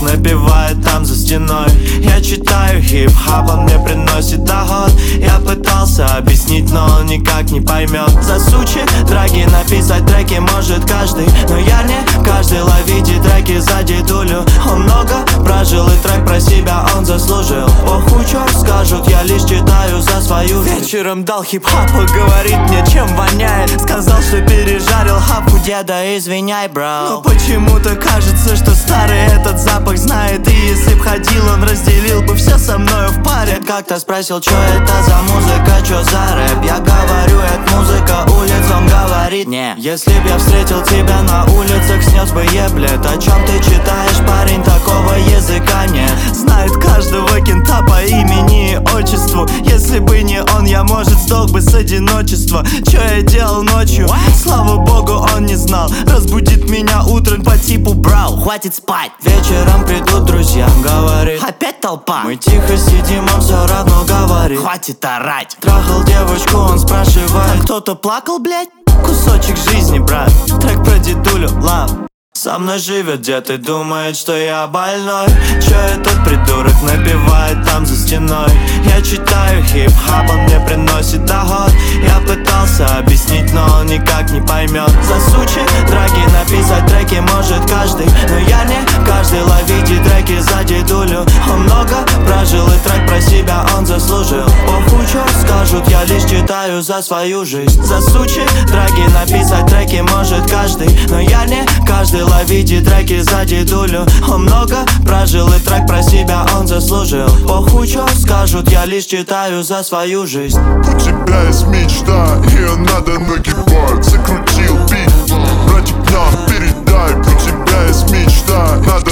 напевает там за стеной. Я читаю хип-хап, он мне приносит доход. Я пытался объяснить, но он никак не поймет. Засучи драги, написать треки может каждый, но я не каждый. Ловите треки за дедулю. Он много прожил и трек про себя он заслужил. Похуй, чё скажут, я лишь читаю за свою жизнь. Вечером дал хип-хапу, говорит мне, чем воняет. Сказал, что пережарил хапу деда, извиняй, бро. Но почему-то кажется, что старый этот запах знает. И если б ходил, он разделил бы все со мною в паре. Как-то спросил, чё это за музыка, чё за рэп. Я говорю, это музыка улиц, он говорит, не. Если б я встретил тебя на улицах, снес бы еблет. О чем ты читаешь, парень, такого языка нет. Знает каждого кента по имени и отчеству. Если бы не он, я, может, сдох бы с одиночества. Чё я делал ночью? Слава богу, он не знал. Разбудит меня утром по типу, брау, хватит спать. Вечером придут друзья, говорит, опять толпа. Мы тихо сидим, он все равно говорит, хватит орать. Трахал девочку, он спрашивает, кто-то плакал, блять? Кусочек жизни, брат, трек про дедулю, лав. Со мной живет дед и думает, что я больной. Чё этот придурок напевает там за стеной? Я читаю хип-хап, он мне приносит доход. Я пытался объяснить, но он никак не поймет. Засучи драги, написать треки может каждый, но я не каждый. Ловите треки за дедулю. Он много прожил и трек про себя он заслужил. Похуй, чё скажут, я лишь читаю за свою жизнь. Засучи драги, написать треки может каждый, но я не каждый. Ловите треки за дедулю. Он много прожил и трек про себя он заслужил. Похуй, чё скажут, я лишь читаю за свою жизнь. У тебя есть мечта, ее надо нагибать. Закрутил бит, братик, нам передай. У тебя есть мечта, надо